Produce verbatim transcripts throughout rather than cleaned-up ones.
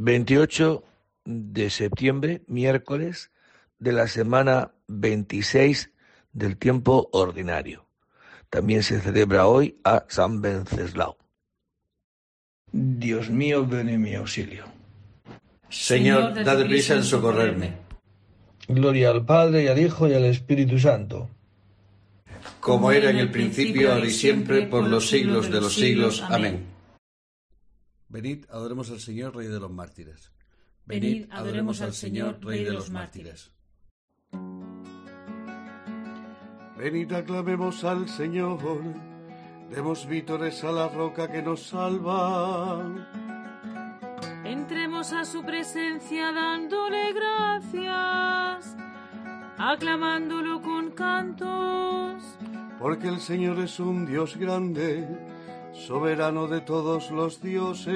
veintiocho de septiembre, miércoles de la semana veintiséis del tiempo ordinario. También se celebra hoy a San Venceslao. Dios mío, ven en mi auxilio. Señor, dad prisa en socorrerme. Gloria al Padre, y al Hijo, y al Espíritu Santo. Como era en el principio, ahora y siempre, por los siglos de los siglos. Amén. Venid, adoremos al Señor, Rey de los mártires. Venid, adoremos al Señor, Rey de los mártires. Venid, aclamemos al Señor, demos vítores a la roca que nos salva. Entremos a su presencia dándole gracias, aclamándolo con cantos. Porque el Señor es un Dios grande, soberano de todos los dioses.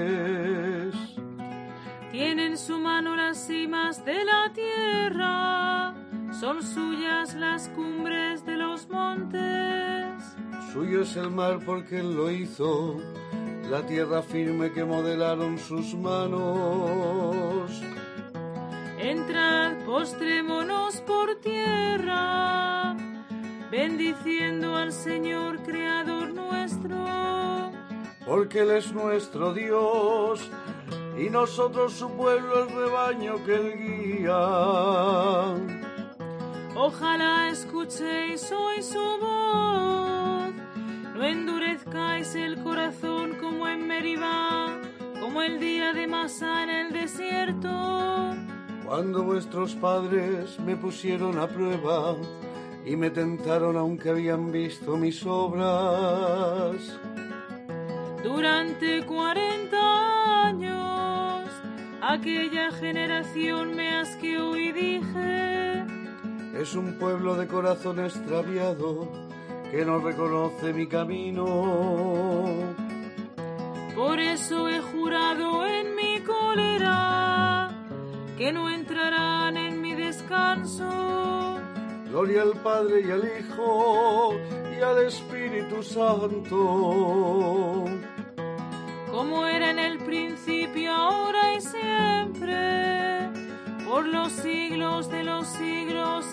Tiene en su mano las cimas de la tierra, son suyas las cumbres de los montes. Suyo es el mar porque Él lo hizo, la tierra firme que modelaron sus manos. Entrad, postrémonos por tierra, bendiciendo al Señor, Creador nuestro. Porque Él es nuestro Dios, y nosotros su pueblo, el rebaño que Él guía. Ojalá escuchéis hoy su voz, no endurezcáis el corazón como en Meribá, como el día de Masá en el desierto. Cuando vuestros padres me pusieron a prueba y me tentaron aunque habían visto mis obras. Durante cuarenta años aquella generación me asqueó y dije: es un pueblo de corazón extraviado que no reconoce mi camino. Por eso he jurado en mi cólera que no entrarán en mi descanso. Gloria al Padre y al Hijo y al Espíritu Santo. Como era en el principio, ahora y siempre, por los siglos de los siglos.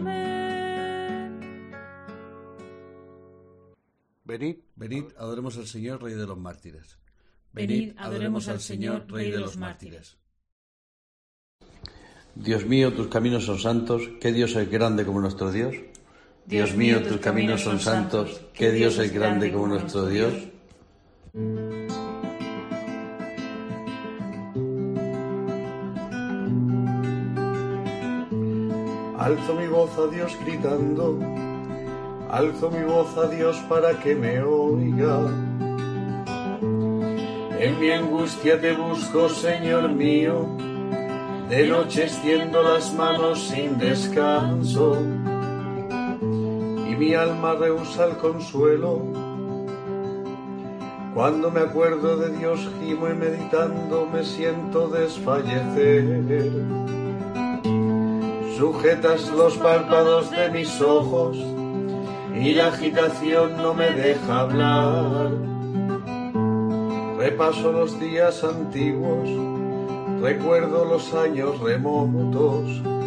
Amén. Venid, venid, adoremos al Señor, Rey de los mártires. Venid, adoremos al Señor, Rey de los mártires. Dios mío, tus caminos son santos, ¿qué Dios es grande como nuestro Dios? Dios mío, tus caminos son santos, ¿qué Dios es grande como nuestro Dios? Alzo mi voz a Dios gritando, alzo mi voz a Dios para que me oiga. En mi angustia te busco, Señor mío, de noche extiendo las manos sin descanso, y mi alma rehúsa el consuelo. Cuando me acuerdo de Dios gimo y meditando me siento desfallecer. Sujetas los párpados de mis ojos y la agitación no me deja hablar. Repaso los días antiguos, recuerdo los años remotos.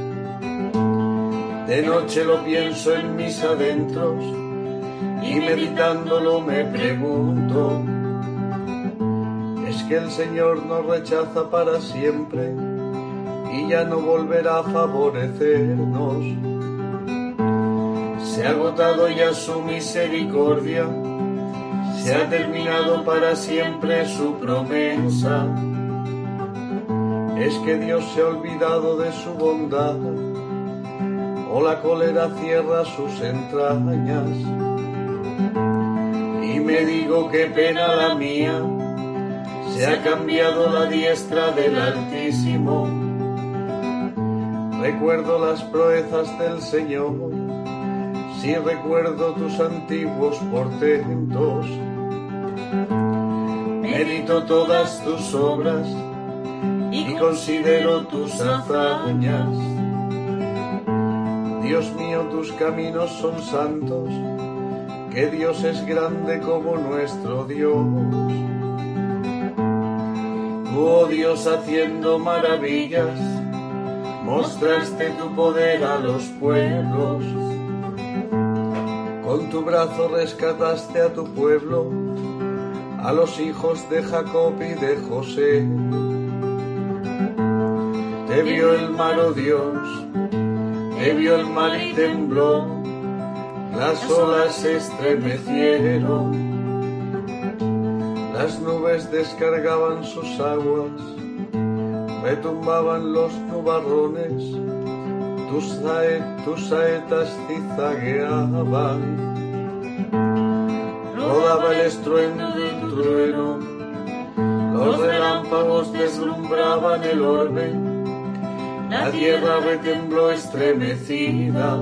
De noche lo pienso en mis adentros y meditándolo me pregunto: ¿es que el Señor nos rechaza para siempre y ya no volverá a favorecernos? Se ha agotado ya su misericordia, se ha terminado para siempre su promesa. ¿Es que Dios se ha olvidado de su bondad o la cólera cierra sus entrañas? Y me digo qué pena la mía, se ha cambiado la diestra del Altísimo. Recuerdo las proezas del Señor, sí recuerdo tus antiguos portentos. Medito todas tus obras y considero tus hazañas. Dios mío, tus caminos son santos, que Dios es grande como nuestro Dios. Tú, oh Dios, haciendo maravillas, mostraste tu poder a los pueblos. Con tu brazo rescataste a tu pueblo, a los hijos de Jacob y de José. Te vio el mar, oh Dios, te vio el mar y tembló, las olas se estremecieron, las nubes descargaban sus aguas, retumbaban los nubarrones, tus, sae, tus saetas cizagueaban, rodaba el estruendo del trueno, los relámpagos deslumbraban el orbe, la tierra retembló estremecida.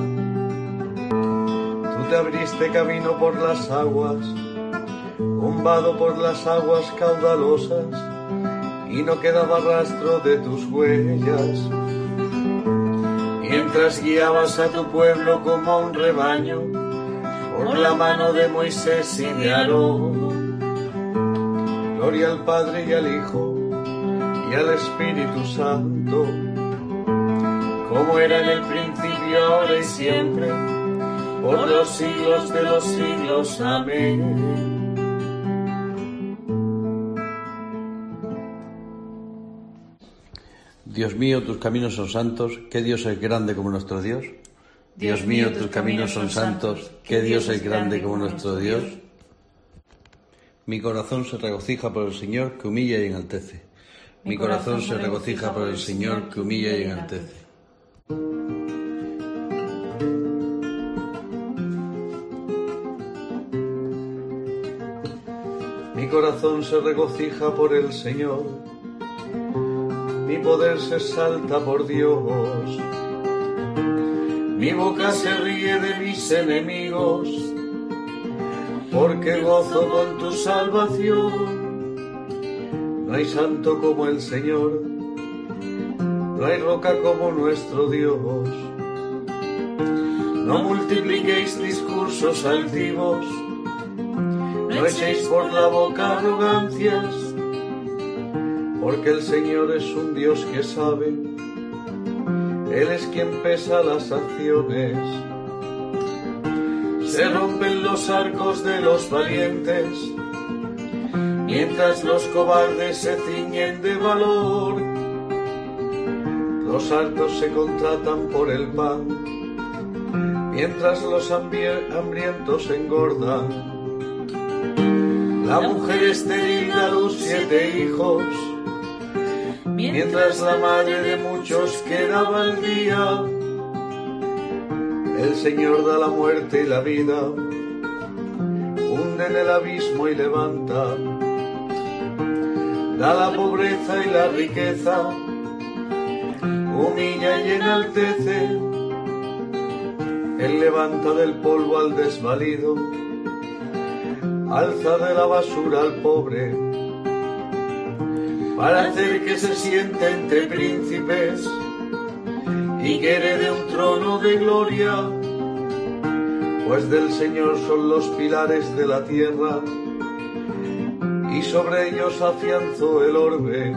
Tú te abriste camino por las aguas, un vado por las aguas caudalosas, y no quedaba rastro de tus huellas. Mientras guiabas a tu pueblo como a un rebaño, por la mano de Moisés y de Aarón. Gloria al Padre y al Hijo y al Espíritu Santo, como era en el principio, ahora y siempre, por los siglos de los siglos. Amén. Dios mío, tus caminos son santos, ¿qué Dios es grande como nuestro Dios? Dios mío, tus caminos son santos, ¿qué Dios es grande como nuestro Dios? Mi corazón se regocija por el Señor, que humilla y enaltece. Mi corazón se regocija por el Señor, que humilla y enaltece. Mi corazón se regocija por el Señor, mi poder se exalta por Dios. Mi boca se ríe de mis enemigos, porque gozo con tu salvación. No hay santo como el Señor, no hay roca como nuestro Dios. No multipliquéis discursos altivos, no echéis por la boca arrogancias, porque el Señor es un Dios que sabe, Él es quien pesa las acciones. Se rompen los arcos de los valientes, mientras los cobardes se ciñen de valor. Los hartos se contratan por el pan, mientras los hambrientos engordan. La mujer estéril da a luz siete hijos, mientras la madre de muchos quedaba al día. El Señor da la muerte y la vida, hunde en el abismo y levanta. Da la pobreza y la riqueza, humilla y enaltece. Él levanta del polvo al desvalido, alza de la basura al pobre, para hacer que se siente entre príncipes y que herede un trono de gloria. Pues del Señor son los pilares de la tierra, y sobre ellos afianzó el orbe.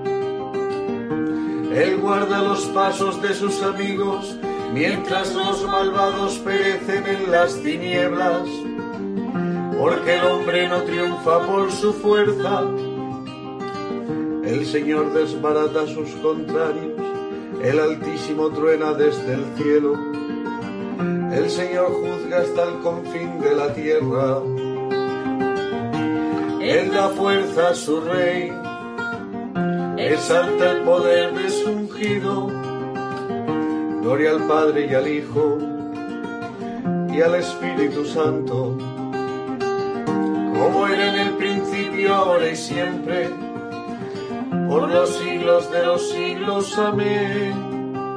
Él guarda los pasos de sus amigos, mientras los malvados perecen en las tinieblas. Porque el hombre no triunfa por su fuerza, el Señor desbarata a sus contrarios, el Altísimo truena desde el cielo, el Señor juzga hasta el confín de la tierra. Él da fuerza a su rey, exalta el poder de su ungido. Gloria al Padre y al Hijo y al Espíritu Santo, como era en el principio, ahora y siempre, por los siglos de los siglos. Amén.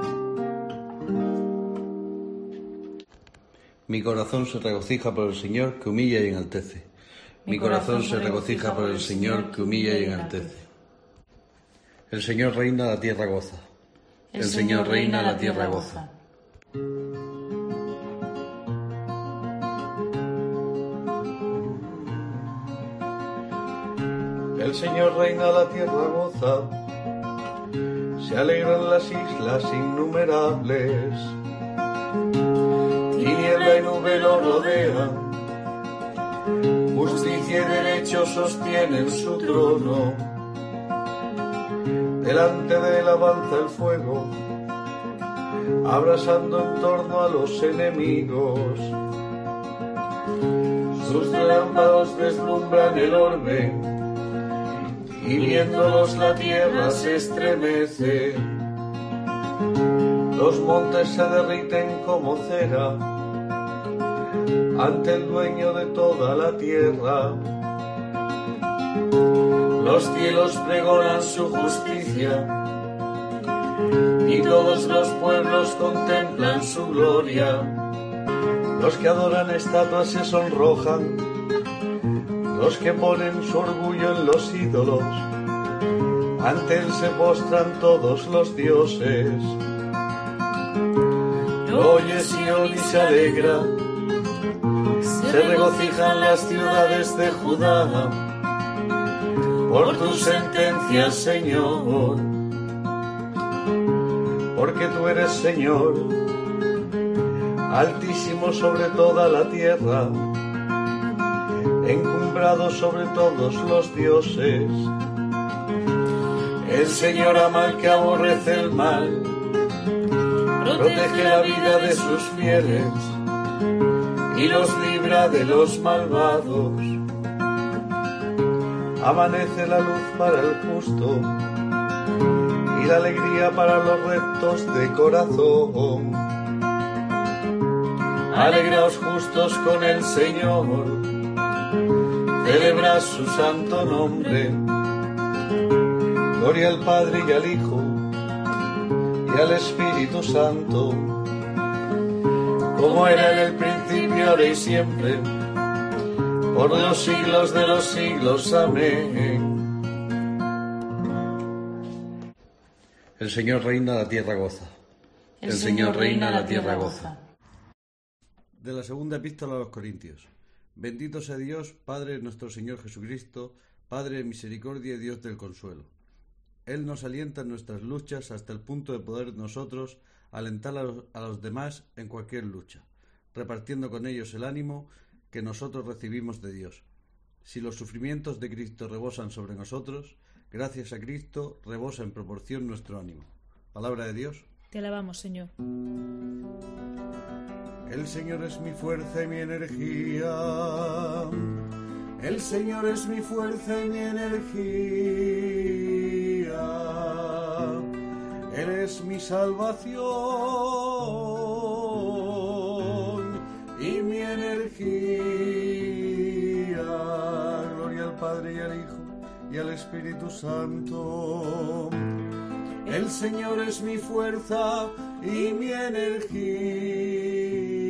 Mi corazón se regocija por el Señor, que humilla y enaltece. Mi corazón se regocija por el Señor, que humilla y enaltece. El Señor reina, la tierra goza. El Señor reina, la tierra goza. El Señor reina, la tierra goza, se alegran las islas innumerables. Tiniebla y nube lo rodean, justicia y derecho sostienen su trono. Delante de él avanza el fuego, abrasando en torno a los enemigos. Sus relámpagos deslumbran el orbe, y viéndolos la tierra se estremece. Los montes se derriten como cera ante el dueño de toda la tierra. Los cielos pregonan su justicia, y todos los pueblos contemplan su gloria. Los que adoran estatuas se sonrojan, los que ponen su orgullo en los ídolos, ante él se postran todos los dioses. Lo oye Sión y se alegra, se regocijan las ciudades de Judá, por tus sentencias, Señor, porque tú eres Señor, altísimo sobre toda la tierra, encumbrado sobre todos los dioses. El Señor ama al que aborrece el mal, protege la vida de sus fieles y los libra de los malvados. Amanece la luz para el justo y la alegría para los rectos de corazón. Alegraos justos con el Señor, celebrad su santo nombre. Gloria al Padre y al Hijo y al Espíritu Santo, como era en el principio, ahora y siempre, por los siglos de los siglos. Amén. El Señor reina, la tierra goza. El Señor reina, la tierra goza. De la segunda epístola a los Corintios. Bendito sea Dios, Padre de nuestro Señor Jesucristo, Padre de misericordia y Dios del consuelo. Él nos alienta en nuestras luchas hasta el punto de poder nosotros alentar a los, a los demás en cualquier lucha, repartiendo con ellos el ánimo que nosotros recibimos de Dios. Si los sufrimientos de Cristo rebosan sobre nosotros, gracias a Cristo rebosa en proporción nuestro ánimo. Palabra de Dios. Te alabamos, Señor. El Señor es mi fuerza y mi energía. El Señor es mi fuerza y mi energía. Él es mi salvación y mi energía. Gloria al Padre y al Hijo y al Espíritu Santo. El Señor es mi fuerza y mi energía.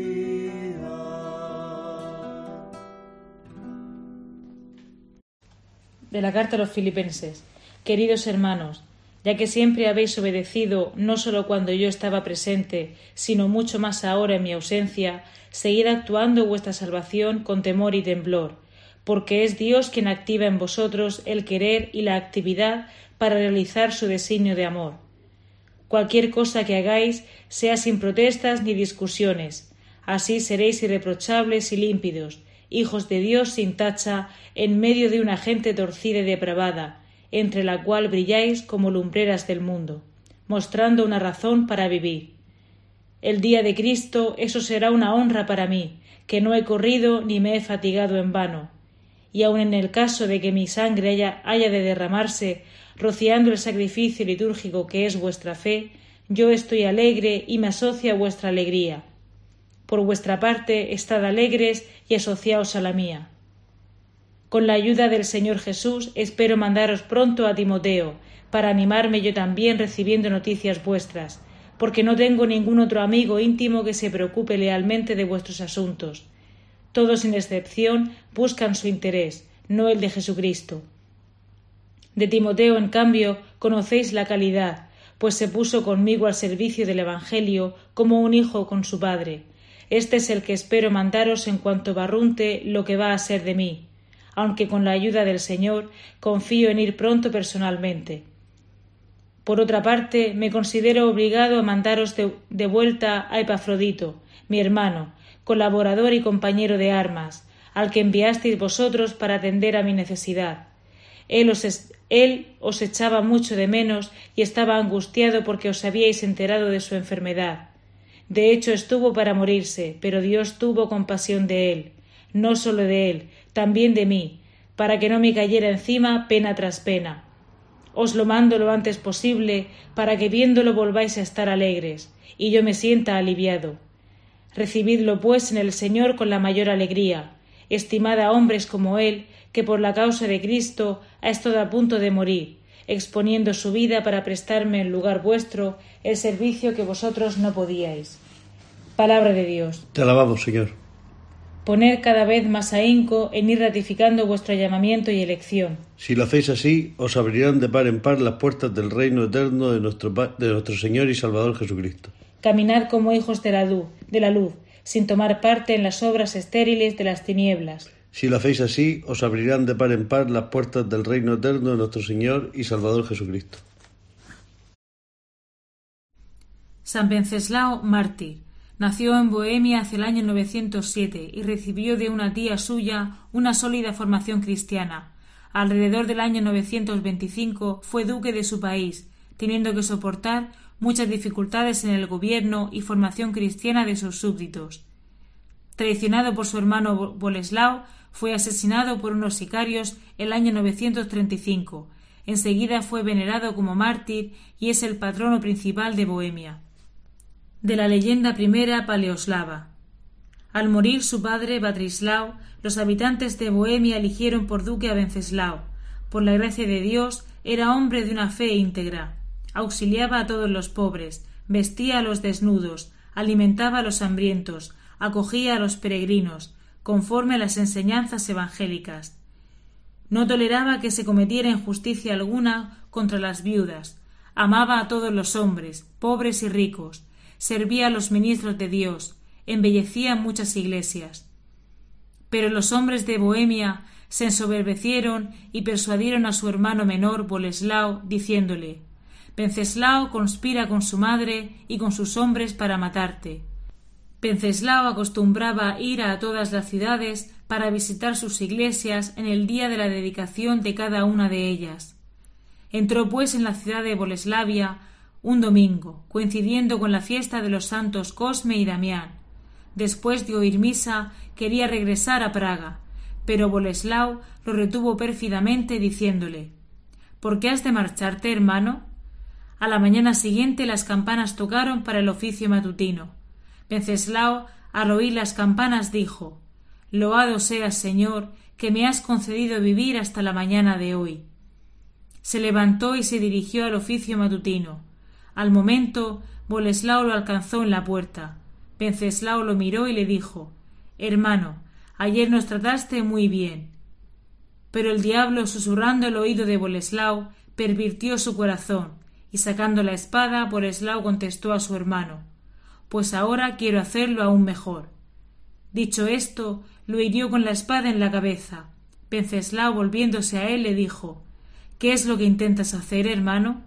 De la carta a los Filipenses. Queridos hermanos, ya que siempre habéis obedecido, no solo cuando yo estaba presente, sino mucho más ahora en mi ausencia, seguid actuando vuestra salvación con temor y temblor, porque es Dios quien activa en vosotros el querer y la actividad para realizar su designio de amor. Cualquier cosa que hagáis, sea sin protestas ni discusiones, así seréis irreprochables y límpidos, hijos de Dios sin tacha, en medio de una gente torcida y depravada, entre la cual brilláis como lumbreras del mundo, mostrando una razón para vivir. El día de Cristo, eso será una honra para mí, que no he corrido ni me he fatigado en vano. Y aun en el caso de que mi sangre haya, haya de derramarse, rociando el sacrificio litúrgico que es vuestra fe, yo estoy alegre y me asocio a vuestra alegría. Por vuestra parte, estad alegres y asociaos a la mía. Con la ayuda del Señor Jesús, espero mandaros pronto a Timoteo, para animarme yo también recibiendo noticias vuestras, porque no tengo ningún otro amigo íntimo que se preocupe lealmente de vuestros asuntos. Todos sin excepción buscan su interés, no el de Jesucristo. De Timoteo, en cambio, conocéis la calidad, pues se puso conmigo al servicio del Evangelio como un hijo con su padre. Este es el que espero mandaros en cuanto barrunte lo que va a ser de mí, aunque con la ayuda del Señor confío en ir pronto personalmente. Por otra parte, me considero obligado a mandaros de, de vuelta a Epafrodito, mi hermano, colaborador y compañero de armas, al que enviasteis vosotros para atender a mi necesidad. Él os, es, él os echaba mucho de menos y estaba angustiado porque os habíais enterado de su enfermedad. De hecho, estuvo para morirse, pero Dios tuvo compasión de él, no sólo de él, también de mí, para que no me cayera encima pena tras pena. Os lo mando lo antes posible, para que viéndolo volváis a estar alegres, y yo me sienta aliviado. Recibidlo, pues, en el Señor con la mayor alegría. Estimad a hombres como él, que por la causa de Cristo ha estado a punto de morir, exponiendo su vida para prestarme en lugar vuestro el servicio que vosotros no podíais. Palabra de Dios. Te alabamos, Señor. Poned cada vez más ahínco en ir ratificando vuestro llamamiento y elección. Si lo hacéis así, os abrirán de par en par las puertas del reino eterno de nuestro, de nuestro Señor y Salvador Jesucristo. Caminad como hijos de la luz, de la luz, sin tomar parte en las obras estériles de las tinieblas. Si lo hacéis así, os abrirán de par en par las puertas del reino eterno de nuestro Señor y Salvador Jesucristo. San Venceslao, mártir. Nació en Bohemia hacia el año novecientos siete y recibió de una tía suya una sólida formación cristiana. Alrededor del año novecientos veinticinco fue duque de su país, teniendo que soportar muchas dificultades en el gobierno y formación cristiana de sus súbditos. Traicionado por su hermano Boleslao, fue asesinado por unos sicarios el año novecientos treinta y cinco. Enseguida fue venerado como mártir y es el patrono principal de Bohemia. De la leyenda primera paleoslava. Al morir su padre Batrislao, los habitantes de Bohemia eligieron por duque a Venceslao. Por la gracia de Dios, era hombre de una fe íntegra. Auxiliaba a todos los pobres, vestía a los desnudos, alimentaba a los hambrientos, acogía a los peregrinos, conforme a las enseñanzas evangélicas. No toleraba que se cometiera injusticia alguna contra las viudas, amaba a todos los hombres, pobres y ricos, servía a los ministros de Dios, embellecía muchas iglesias. Pero los hombres de Bohemia se ensoberbecieron y persuadieron a su hermano menor Boleslao, diciéndole: Venceslao conspira con su madre y con sus hombres para matarte. Venceslao acostumbraba ir a todas las ciudades para visitar sus iglesias en el día de la dedicación de cada una de ellas. Entró pues en la ciudad de Boleslavia un domingo, coincidiendo con la fiesta de los santos Cosme y Damián. Después de oír misa, quería regresar a Praga, pero Boleslao lo retuvo pérfidamente, diciéndole: ¿Por qué has de marcharte, hermano? A la mañana siguiente las campanas tocaron para el oficio matutino. Venceslao, al oír las campanas, dijo: Loado seas, Señor, que me has concedido vivir hasta la mañana de hoy. Se levantó y se dirigió al oficio matutino. Al momento, Boleslao lo alcanzó en la puerta. Venceslao lo miró y le dijo: Hermano, ayer nos trataste muy bien. Pero el diablo, susurrando el oído de Boleslao, pervirtió su corazón, y sacando la espada, Boleslao contestó a su hermano: Pues ahora quiero hacerlo aún mejor. Dicho esto, lo hirió con la espada en la cabeza. Venceslao, volviéndose a él, le dijo: ¿Qué es lo que intentas hacer, hermano?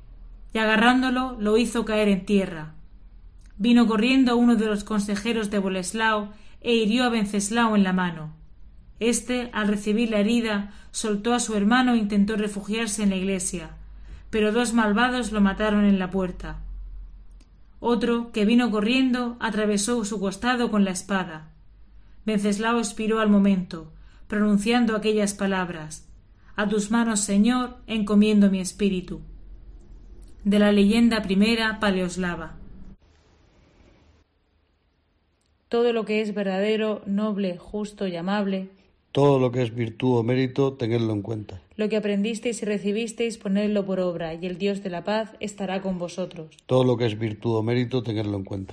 Y agarrándolo, lo hizo caer en tierra. Vino corriendo uno de los consejeros de Boleslao e hirió a Venceslao en la mano. Este, al recibir la herida, soltó a su hermano e intentó refugiarse en la iglesia, pero dos malvados lo mataron en la puerta. Otro, que vino corriendo, atravesó su costado con la espada. Venceslao expiró al momento, pronunciando aquellas palabras: A tus manos, Señor, encomiendo mi espíritu. De la leyenda primera paleoslava. Todo lo que es verdadero, noble, justo y amable, todo lo que es virtud o mérito, tenedlo en cuenta. Lo que aprendisteis y recibisteis, ponedlo por obra, y el Dios de la paz estará con vosotros. Todo lo que es virtud o mérito, tenedlo en cuenta.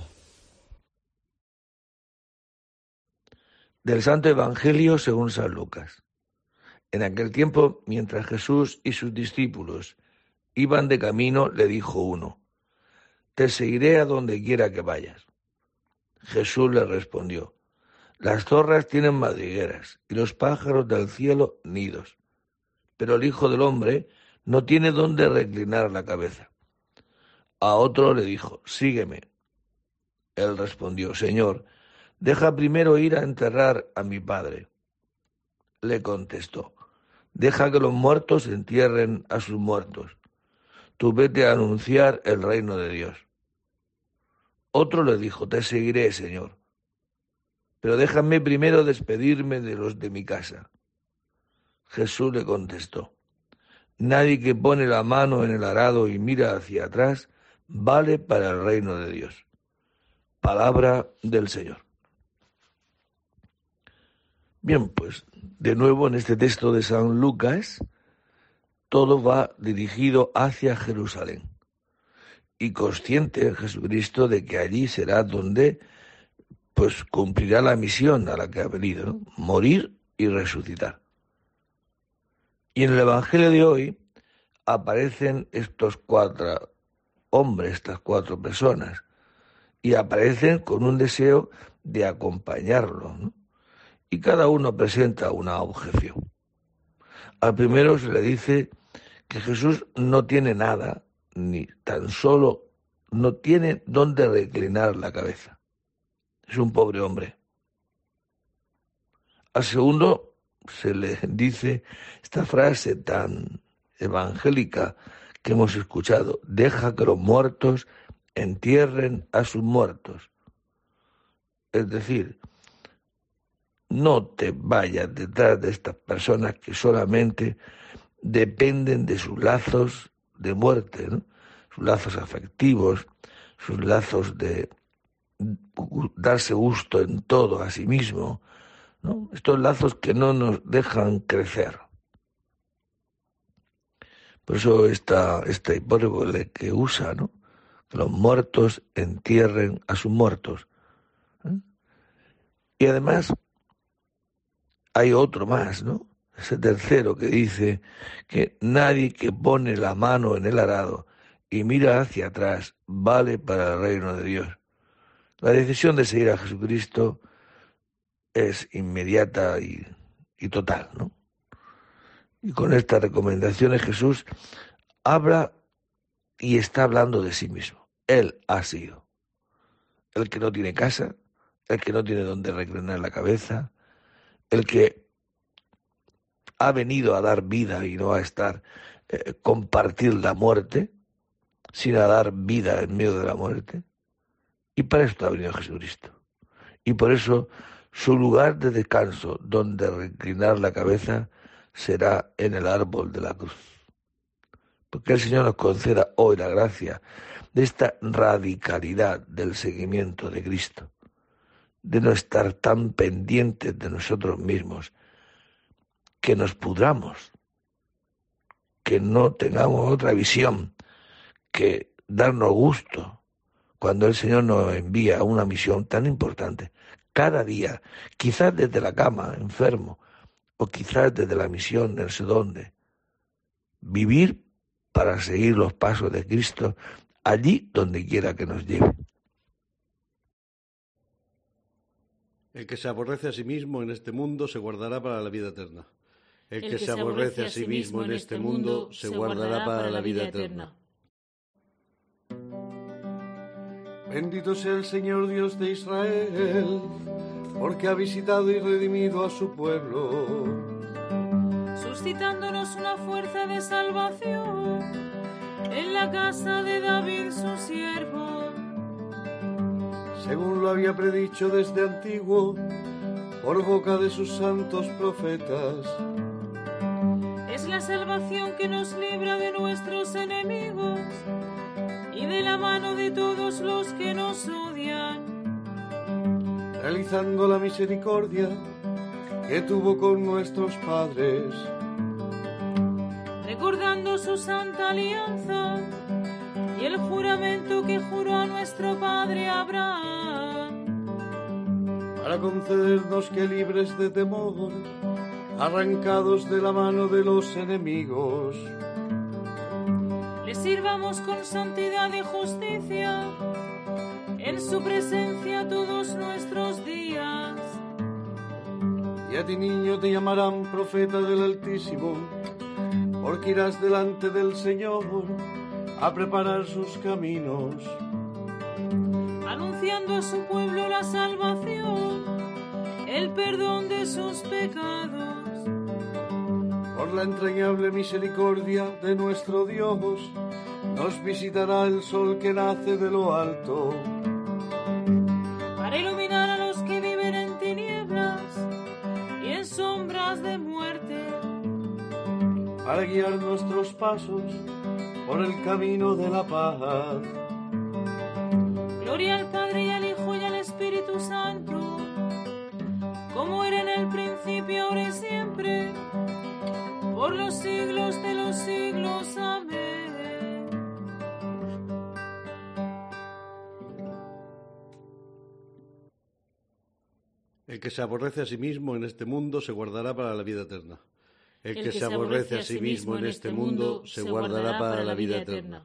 Del Santo Evangelio según San Lucas. En aquel tiempo, mientras Jesús y sus discípulos iban de camino, le dijo uno: Te seguiré a donde quiera que vayas. Jesús le respondió: Las zorras tienen madrigueras y los pájaros del cielo nidos, pero el Hijo del Hombre no tiene dónde reclinar la cabeza. A otro le dijo, sígueme. Él respondió, Señor, deja primero ir a enterrar a mi padre. Le contestó, deja que los muertos entierren a sus muertos. Tú vete a anunciar el reino de Dios. Otro le dijo, te seguiré, Señor, pero déjame primero despedirme de los de mi casa. Jesús le contestó, nadie que pone la mano en el arado y mira hacia atrás vale para el reino de Dios. Palabra del Señor. Bien, pues de nuevo en este texto de San Lucas, todo va dirigido hacia Jerusalén. Y consciente Jesucristo de que allí será donde pues cumplirá la misión a la que ha venido, ¿no? Morir y resucitar. Y en el Evangelio de hoy aparecen estos cuatro hombres, estas cuatro personas, y aparecen con un deseo de acompañarlo, ¿no? Y cada uno presenta una objeción. Al primero se le dice que Jesús no tiene nada, ni tan solo no tiene dónde reclinar la cabeza. Es un pobre hombre. Al segundo se le dice esta frase tan evangélica que hemos escuchado, deja que los muertos entierren a sus muertos. Es decir, no te vayas detrás de estas personas que solamente dependen de sus lazos de muerte, ¿no? Sus lazos afectivos, sus lazos de darse gusto en todo a sí mismo, ¿no? Estos lazos que no nos dejan crecer. Por eso esta, esta hipérbole que usa, ¿no? Que los muertos entierren a sus muertos. ¿Eh? Y además hay otro más, ¿no? Ese tercero que dice que nadie que pone la mano en el arado y mira hacia atrás vale para el reino de Dios. La decisión de seguir a Jesucristo es inmediata y, y total, ¿no? Y con estas recomendaciones Jesús habla y está hablando de sí mismo. Él ha sido el que no tiene casa, el que no tiene donde reclinar la cabeza, el que ha venido a dar vida y no a estar, eh, compartir la muerte, sino a dar vida en medio de la muerte. Y para esto ha venido Jesucristo. Y por eso su lugar de descanso, donde reclinar la cabeza, será en el árbol de la cruz. Porque el Señor nos conceda hoy la gracia de esta radicalidad del seguimiento de Cristo, de no estar tan pendientes de nosotros mismos, que nos pudramos, que no tengamos otra visión que darnos gusto cuando el Señor nos envía a una misión tan importante, cada día, quizás desde la cama, enfermo, o quizás desde la misión, no sé dónde, vivir para seguir los pasos de Cristo allí donde quiera que nos lleve. El que se aborrece a sí mismo en este mundo se guardará para la vida eterna. El, El que, que se aborrece a sí mismo en este mundo se guardará para la vida eterna. Bendito sea el Señor Dios de Israel, porque ha visitado y redimido a su pueblo, suscitándonos una fuerza de salvación en la casa de David su siervo, según lo había predicho desde antiguo por boca de sus santos profetas. Es la salvación que nos libra de nuestros enemigos y de la mano de todos los que nos odian, realizando la misericordia que tuvo con nuestros padres, recordando su santa alianza y el juramento que juró a nuestro padre Abraham, para concedernos que, libres de temor, arrancados de la mano de los enemigos, le sirvamos con santidad y justicia en su presencia todos nuestros días. Y a ti, niño, te llamarán profeta del Altísimo, porque irás delante del Señor a preparar sus caminos, anunciando a su pueblo la salvación, el perdón de sus pecados. Por la entrañable misericordia de nuestro Dios, nos visitará el sol que nace de lo alto, para iluminar a los que viven en tinieblas y en sombras de muerte, para guiar nuestros pasos por el camino de la paz. Gloria al Padre y al Hijo y al Espíritu Santo, como era en el principio, ahora y siempre, por los siglos de los siglos. Amén. El que se aborrece a sí mismo en este mundo se guardará para la vida eterna. El que se aborrece a sí mismo en este mundo se guardará para la vida eterna.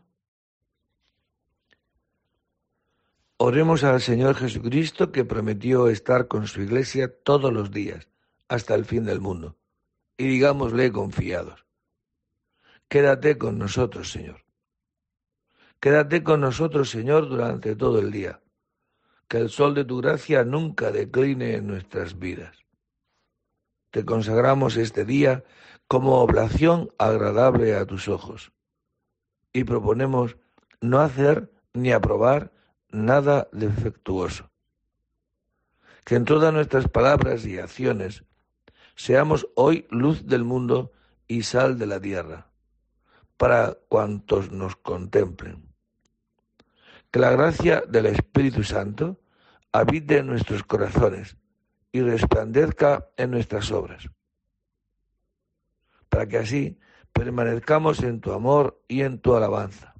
Oremos al Señor Jesucristo, que prometió estar con su Iglesia todos los días, hasta el fin del mundo. Y digámosle confiados: quédate con nosotros, Señor. Quédate con nosotros, Señor, durante todo el día. Que el sol de tu gracia nunca decline en nuestras vidas. Te consagramos este día como oblación agradable a tus ojos. Y proponemos no hacer ni aprobar nada defectuoso. Que en todas nuestras palabras y acciones seamos hoy luz del mundo y sal de la tierra, para cuantos nos contemplen. Que la gracia del Espíritu Santo habite en nuestros corazones y resplandezca en nuestras obras, para que así permanezcamos en tu amor y en tu alabanza.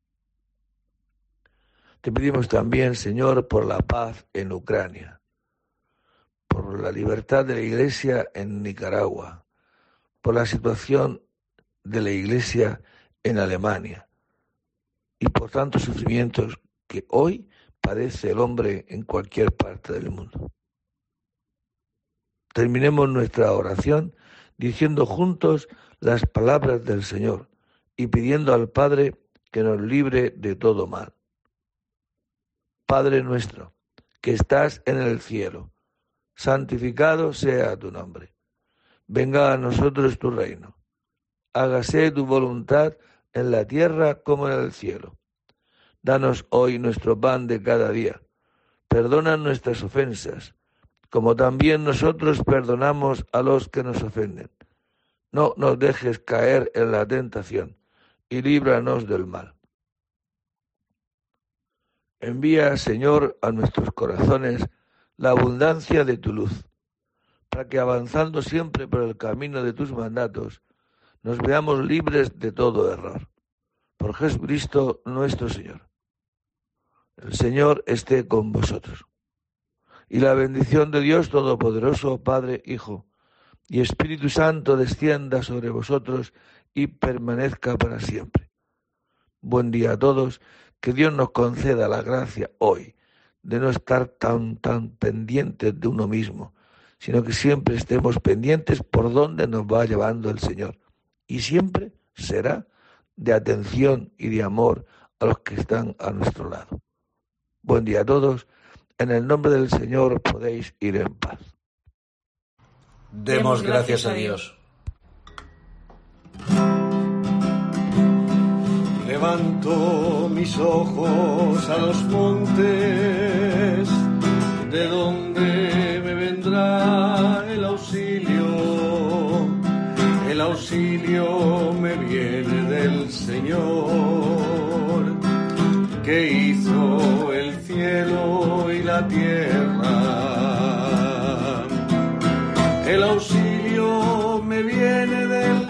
Te pedimos también, Señor, por la paz en Ucrania, por la libertad de la Iglesia en Nicaragua, por la situación de la Iglesia en Alemania y por tantos sufrimientos que hoy padece el hombre en cualquier parte del mundo. Terminemos nuestra oración diciendo juntos las palabras del Señor y pidiendo al Padre que nos libre de todo mal. Padre nuestro, que estás en el cielo, santificado sea tu nombre. Venga a nosotros tu reino. Hágase tu voluntad en la tierra como en el cielo. Danos hoy nuestro pan de cada día. Perdona nuestras ofensas, como también nosotros perdonamos a los que nos ofenden. No nos dejes caer en la tentación, y líbranos del mal. Envía, Señor, a nuestros corazones la abundancia de tu luz, para que avanzando siempre por el camino de tus mandatos, nos veamos libres de todo error. Por Jesucristo nuestro Señor. El Señor esté con vosotros. Y la bendición de Dios Todopoderoso, Padre, Hijo y Espíritu Santo descienda sobre vosotros y permanezca para siempre. Buen día a todos, que Dios nos conceda la gracia hoy de no estar tan, tan pendientes de uno mismo, sino que siempre estemos pendientes por dónde nos va llevando el Señor. Y siempre será de atención y de amor a los que están a nuestro lado. Buen día a todos. En el nombre del Señor podéis ir en paz. Demos gracias a Dios. Levanto mis ojos a los montes, de donde me vendrá el auxilio. El auxilio me viene del Señor, que hizo el cielo y la tierra. El auxilio me viene del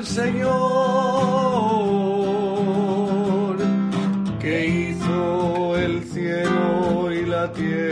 Señor, que hizo el cielo y la tierra.